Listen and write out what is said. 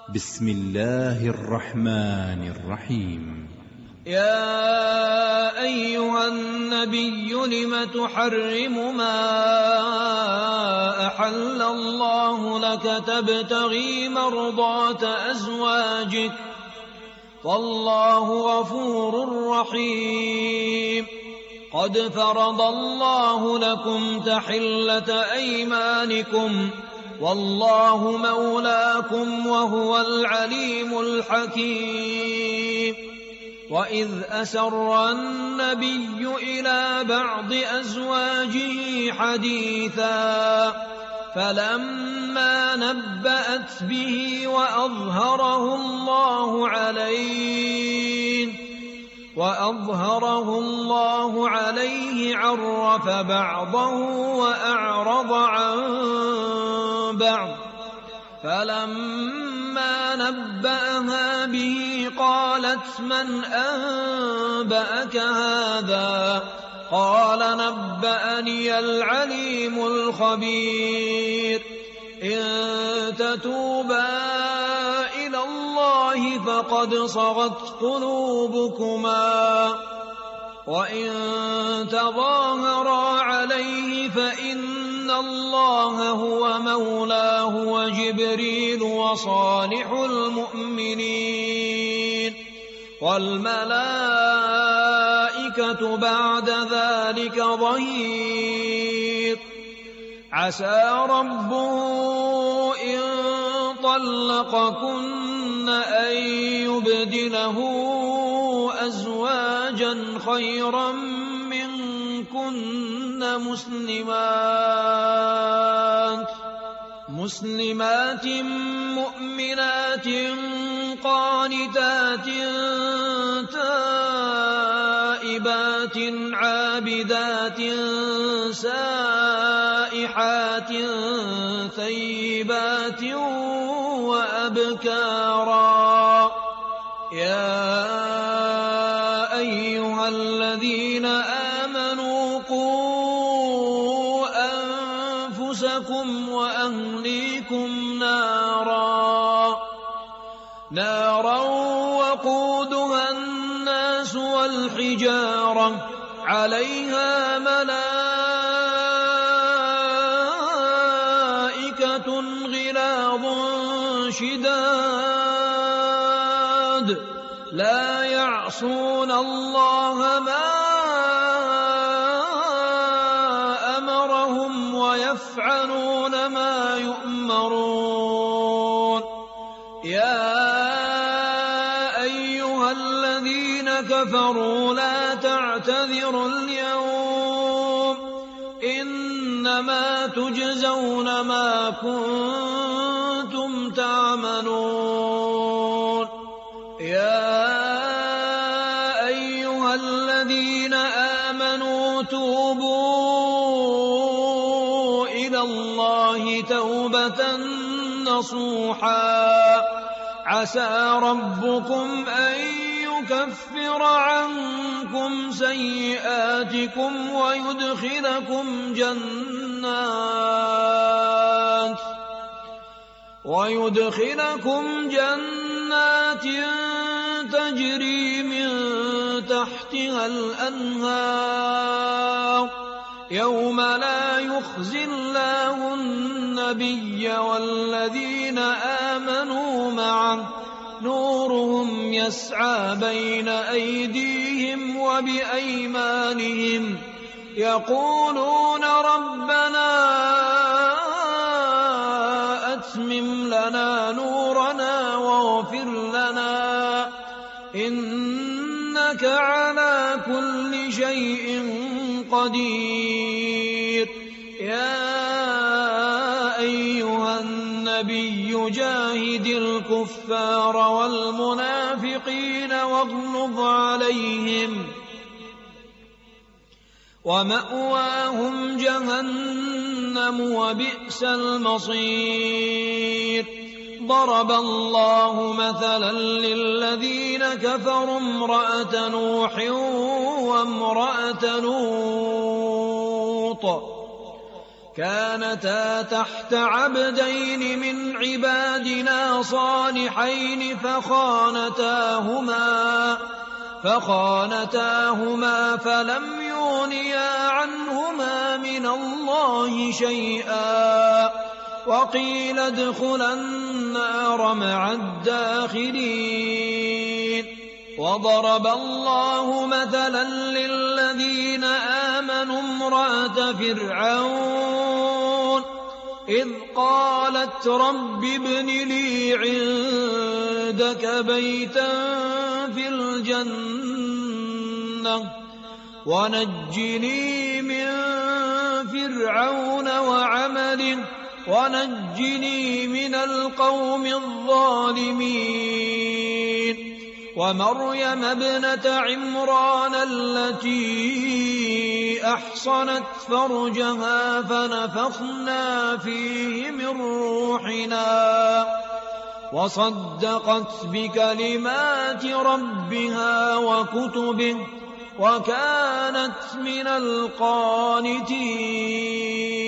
بسم الله الرحمن الرحيم. يا أيها النبي لم تحرم ما أحل الله لك تبتغي مرضات أزواجك والله غفور رحيم. قد فرض الله لكم تحلة أيمانكم والله مولاكم وهو العليم الحكيم. وإذ أسر النبي إلى بعض أزواجه حديثا فلما نبأت به وأظهره الله عليه عرف بعضه وأعرض عن بعض. فلما نبأها به قالت من أنبأك هذا؟ قال نبأني العليم الخبير. إن تتوبا إلى الله فقد صغت قلوبكما وإن تظاهرا عليه فإن الله هو مولاه وجبريل وصالح المؤمنين والملائكة بعد ذلك ظهير. عسى ربه إن طلقكن أن يبدله أزواجا خيرا منكن مسلمات مؤمنات قانتات تائبات عابدات سائحات ثيبات وأبكارا. يا أيها الذين آمنوا قوا أنفسكم وأهليكم نارا وقودها الناس والحجارة عليها ملائكة غلاظ شداد لا يعصون الله ما أمرهم ويفعلون ما يؤمرون. يا أيها الذين كفروا لا تعتذروا اليوم إنما تجزون ما كنتم تعملون. يا أيها الذين آمنوا توبوا إلى الله توبة نصوحا عسى ربكم أن يكفر عنكم سيئاتكم ويدخلكم جنات تجري من تحتها الأنهار يوم لا يخزي الله النبي والذين آمنوا معه نورهم يسعى بين أيديهم وبأيمانهم يقولون ربنا أتمم لنا نورنا واغفر لنا إنك على كل شيء قدير. يا أيها النبي جاهد الكفار والمنافقين واغلظ عليهم ومأواهم جهنم وبئس المصير. ضرب الله مثلا للذين كفروا امرأة نوح وامرأة لوط كانتا تحت عبدين من عبادنا صالحين فخانتاهما فلم يغنيا عنهما من الله شيئا وقيل ادخلا النار مع الداخلين. وضرب الله مثلا للذين آمنوا امرأة فرعون إذ قالت رب ابن لي عندك بيتا في الجنة ونجني من فرعون وعمله ونجني من القوم الظالمين. ومريم ابنة عمران التي أحصنت فرجها فنفخنا فيه من روحنا وصدقت بكلمات ربها وكتبه وكانت من القانتين.